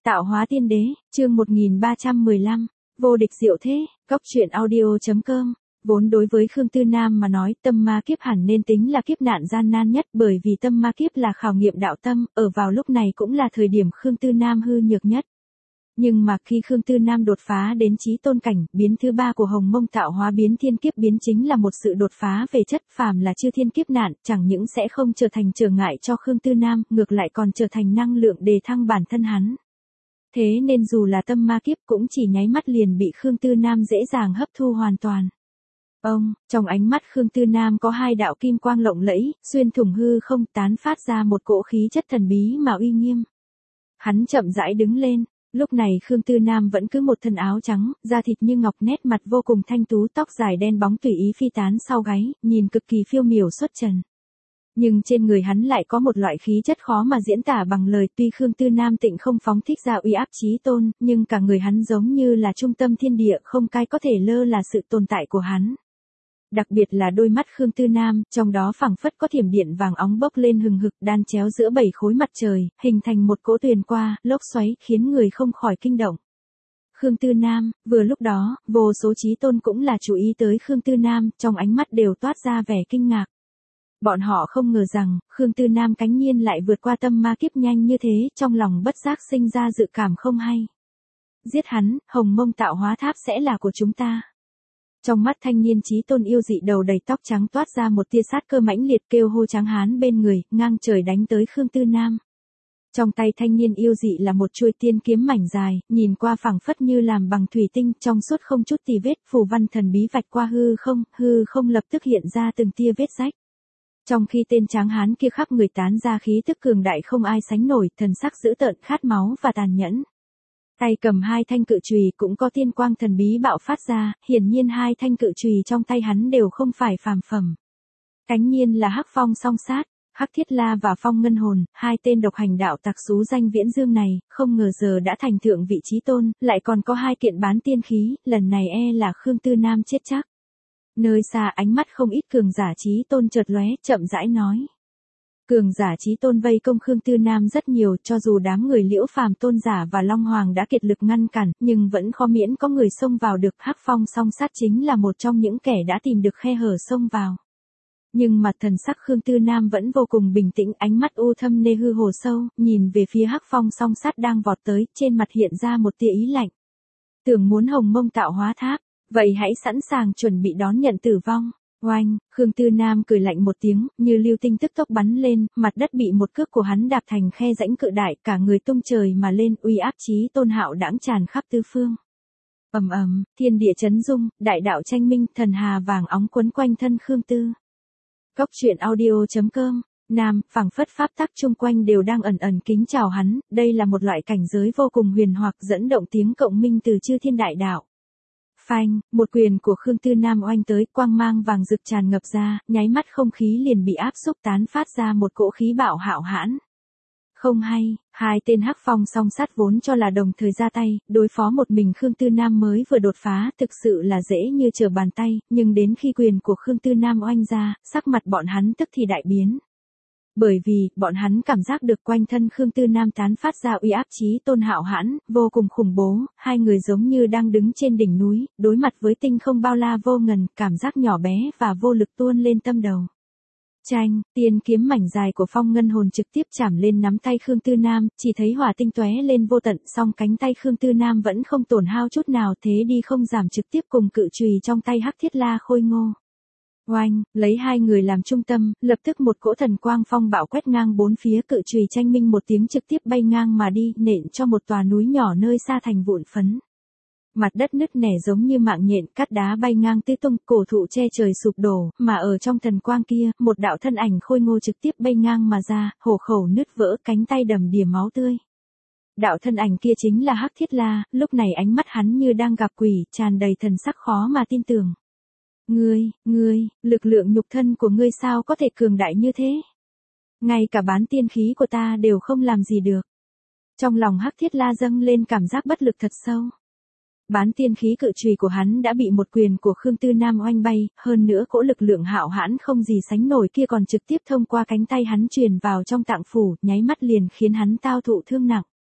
Tạo hóa tiên đế, chương 1315, vô địch diệu thế, góc truyện audio.com. Vốn đối với Khương Tư Nam mà nói, tâm ma kiếp hẳn nên tính là kiếp nạn gian nan nhất, bởi vì tâm ma kiếp là khảo nghiệm đạo tâm, ở vào lúc này cũng là thời điểm Khương Tư Nam hư nhược nhất. Nhưng mà khi Khương Tư Nam đột phá đến chí tôn cảnh, biến thứ ba của Hồng Mông tạo hóa biến thiên kiếp biến chính là một sự đột phá về chất, phàm là chư thiên kiếp nạn, chẳng những sẽ không trở thành trở ngại cho Khương Tư Nam, ngược lại còn trở thành năng lượng đề thăng bản thân hắn. Thế nên dù là tâm ma kiếp cũng chỉ nháy mắt liền bị Khương Tư Nam dễ dàng hấp thu hoàn toàn. Trong ánh mắt Khương Tư Nam có hai đạo kim quang lộng lẫy, xuyên thủng hư không, tán phát ra một cỗ khí chất thần bí mà uy nghiêm. Hắn chậm rãi đứng lên. Lúc này Khương Tư Nam vẫn cứ một thân áo trắng, da thịt như ngọc, nét mặt vô cùng thanh tú, tóc dài đen bóng tùy ý phi tán sau gáy, nhìn cực kỳ phiêu miểu xuất trần. Nhưng trên người hắn lại có một loại khí chất khó mà diễn tả bằng lời, tuy Khương Tư Nam tịnh không phóng thích ra uy áp chí tôn, nhưng cả người hắn giống như là trung tâm thiên địa, không cái có thể lơ là sự tồn tại của hắn. Đặc biệt là đôi mắt Khương Tư Nam, trong đó phảng phất có thiểm điện vàng óng bốc lên hừng hực, đan chéo giữa 7 khối mặt trời, hình thành một cỗ tuyền qua, lốc xoáy, khiến người không khỏi kinh động. Khương Tư Nam, vừa lúc đó, vô số chí tôn cũng là chú ý tới Khương Tư Nam, trong ánh mắt đều toát ra vẻ kinh ngạc. Bọn họ không ngờ rằng, Khương Tư Nam cánh nhiên lại vượt qua tâm ma kiếp nhanh như thế, trong lòng bất giác sinh ra dự cảm không hay. Giết hắn, Hồng Mông tạo hóa tháp sẽ là của chúng ta. Trong mắt thanh niên chí tôn yêu dị đầu đầy tóc trắng toát ra một tia sát cơ mãnh liệt, kêu hô tráng hán bên người, ngang trời đánh tới Khương Tư Nam. Trong tay thanh niên yêu dị là một chuôi tiên kiếm mảnh dài, nhìn qua phẳng phất như làm bằng thủy tinh, trong suốt không chút tì vết, phù văn thần bí vạch qua hư không lập tức hiện ra từng tia vết rách. Trong khi tên tráng hán kia khắp người tán ra khí tức cường đại không ai sánh nổi, thần sắc dữ tợn, khát máu và tàn nhẫn. Tay cầm hai thanh cự chùy cũng có tiên quang thần bí bạo phát ra, hiển nhiên hai thanh cự chùy trong tay hắn đều không phải phàm phẩm. Cánh nhiên là Hắc Phong Song Sát, Hắc Thiết La và Phong Ngân Hồn, hai tên độc hành đạo tặc xú danh viễn dương này, không ngờ giờ đã thành thượng vị chí tôn, lại còn có hai kiện bán tiên khí, lần này là Khương Tư Nam chết chắc. Nơi xa ánh mắt không ít cường giả chí tôn chợt lóe, chậm rãi nói. Cường giả chí tôn vây công Khương Tư Nam rất nhiều, cho dù đám người Liễu Phàm tôn giả và Long Hoàng đã kiệt lực ngăn cản, nhưng vẫn khó miễn có người xông vào được. Hắc Phong Song Sát chính là một trong những kẻ đã tìm được khe hở xông vào. Nhưng mặt thần sắc Khương Tư Nam vẫn vô cùng bình tĩnh, ánh mắt u thâm nê hư hồ sâu, nhìn về phía Hắc Phong Song Sát đang vọt tới, trên mặt hiện ra một tia ý lạnh. Tưởng muốn Hồng Mông tạo hóa tháp, vậy hãy sẵn sàng chuẩn bị đón nhận tử vong. Oanh, Khương Tư Nam cười lạnh một tiếng, như lưu tinh tức tốc bắn lên, mặt đất bị một cước của hắn đạp thành khe rãnh cự đại, cả người tung trời mà lên, uy áp chí tôn hạo đãng tràn khắp tứ phương. Ầm, thiên địa chấn rung, đại đạo tranh minh, thần hà vàng óng quấn quanh thân Khương Tư. Góc truyện audio.com. Nam, phảng phất pháp tắc chung quanh đều đang ẩn ẩn kính chào hắn, đây là một loại cảnh giới vô cùng huyền hoặc, dẫn động tiếng cộng minh từ chư thiên đại đạo. Phanh, một quyền của Khương Tư Nam oanh tới, quang mang vàng rực tràn ngập ra, nháy mắt không khí liền bị áp xúc tán phát ra một cỗ khí bạo hạo hãn. Không hay, hai tên Hắc Phong Song Sát vốn cho là đồng thời ra tay, đối phó một mình Khương Tư Nam mới vừa đột phá, thực sự là dễ như trở bàn tay, nhưng đến khi quyền của Khương Tư Nam oanh ra, sắc mặt bọn hắn tức thì đại biến. Bởi vì, bọn hắn cảm giác được quanh thân Khương Tư Nam tán phát ra uy áp chí tôn hạo hãn, vô cùng khủng bố, hai người giống như đang đứng trên đỉnh núi, đối mặt với tinh không bao la vô ngần, cảm giác nhỏ bé và vô lực tuôn lên tâm đầu. Chanh, tiên kiếm mảnh dài của Phong Ngân Hồn trực tiếp chạm lên nắm tay Khương Tư Nam, chỉ thấy hỏa tinh tóe lên vô tận, song cánh tay Khương Tư Nam vẫn không tổn hao chút nào, thế đi không giảm trực tiếp cùng cự chùy trong tay Hắc Thiết La khôi ngô. Oanh, lấy hai người làm trung tâm, lập tức một cỗ thần quang phong bạo quét ngang bốn phía, cự chùy tranh minh một tiếng trực tiếp bay ngang mà đi, nện cho một tòa núi nhỏ nơi xa thành vụn phấn. Mặt đất nứt nẻ giống như mạng nhện, cát đá bay ngang tứ tung, cổ thụ che trời sụp đổ, mà ở trong thần quang kia, một đạo thân ảnh khôi ngô trực tiếp bay ngang mà ra, hổ khẩu nứt vỡ, cánh tay đầm đìa máu tươi. Đạo thân ảnh kia chính là Hắc Thiết La, lúc này ánh mắt hắn như đang gặp quỷ, tràn đầy thần sắc khó mà tin tưởng. Ngươi, lực lượng nhục thân của ngươi sao có thể cường đại như thế? Ngay cả bán tiên khí của ta đều không làm gì được. Trong lòng Hắc Thiết La dâng lên cảm giác bất lực thật sâu. Bán tiên khí cự chùy của hắn đã bị một quyền của Khương Tư Nam oanh bay, hơn nữa cỗ lực lượng hạo hãn không gì sánh nổi kia còn trực tiếp thông qua cánh tay hắn truyền vào trong tạng phủ, nháy mắt liền khiến hắn tao thụ thương nặng.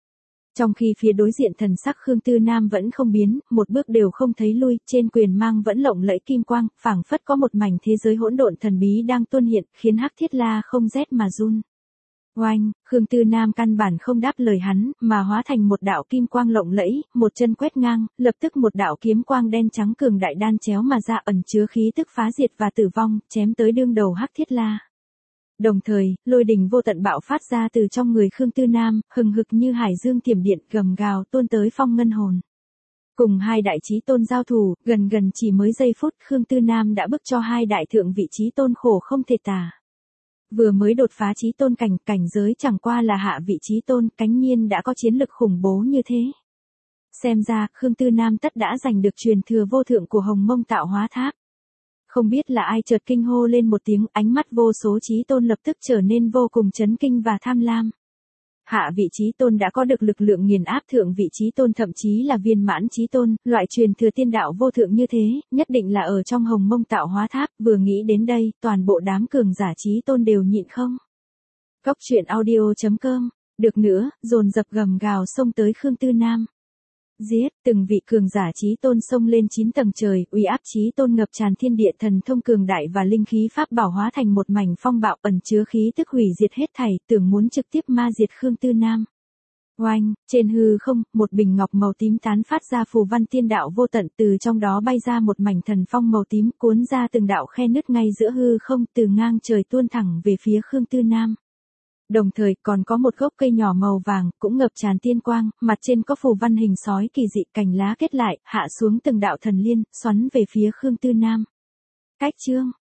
Trong khi phía đối diện thần sắc Khương Tư Nam vẫn không biến, một bước đều không thấy lui, trên quyền mang vẫn lộng lẫy kim quang, phảng phất có một mảnh thế giới hỗn độn thần bí đang tuôn hiện, khiến Hắc Thiết La không rét mà run. Oanh, Khương Tư Nam căn bản không đáp lời hắn, mà hóa thành một đạo kim quang lộng lẫy, một chân quét ngang, lập tức một đạo kiếm quang đen trắng cường đại đan chéo mà ra, ẩn chứa khí tức phá diệt và tử vong, chém tới đương đầu Hắc Thiết La. Đồng thời, lôi đình vô tận bạo phát ra từ trong người Khương Tư Nam, hừng hực như hải dương tiềm điện, gầm gào tuôn tới phong ngân hồn. Cùng hai đại chí tôn giao thủ, gần chỉ mới giây phút, Khương Tư Nam đã bức cho hai đại thượng vị chí tôn khổ không thể tả. Vừa mới đột phá chí tôn cảnh giới chẳng qua là hạ vị chí tôn, cánh nhiên đã có chiến lực khủng bố như thế. Xem ra, Khương Tư Nam tất đã giành được truyền thừa vô thượng của Hồng Mông Tạo Hóa Tháp. Không biết là ai chợt kinh hô lên một tiếng, ánh mắt vô số chí tôn lập tức trở nên vô cùng chấn kinh và tham lam. Hạ vị chí tôn đã có được lực lượng nghiền áp thượng vị chí tôn, thậm chí là viên mãn chí tôn, loại truyền thừa tiên đạo vô thượng như thế, nhất định là ở trong Hồng Mông Tạo Hóa Tháp, vừa nghĩ đến đây, toàn bộ đám cường giả chí tôn đều nhịn không. Cốc truyện audio.com, được nữa, dồn dập gầm gào xông tới Khương Tư Nam. Giết, từng vị cường giả chí tôn xông lên 9 tầng trời, uy áp chí tôn ngập tràn thiên địa, thần thông cường đại và linh khí pháp bảo hóa thành một mảnh phong bạo, ẩn chứa khí tức hủy diệt hết thảy, tưởng muốn trực tiếp ma diệt Khương Tư Nam. Oanh, trên hư không, một bình ngọc màu tím tán phát ra phù văn tiên đạo vô tận, từ trong đó bay ra một mảnh thần phong màu tím, cuốn ra từng đạo khe nứt ngay giữa hư không, từ ngang trời tuôn thẳng về phía Khương Tư Nam. Đồng thời còn có một gốc cây nhỏ màu vàng, cũng ngập tràn tiên quang, mặt trên có phù văn hình sói kỳ dị, cành lá kết lại, hạ xuống từng đạo thần liên, xoắn về phía Khương Tư Nam. Cách chương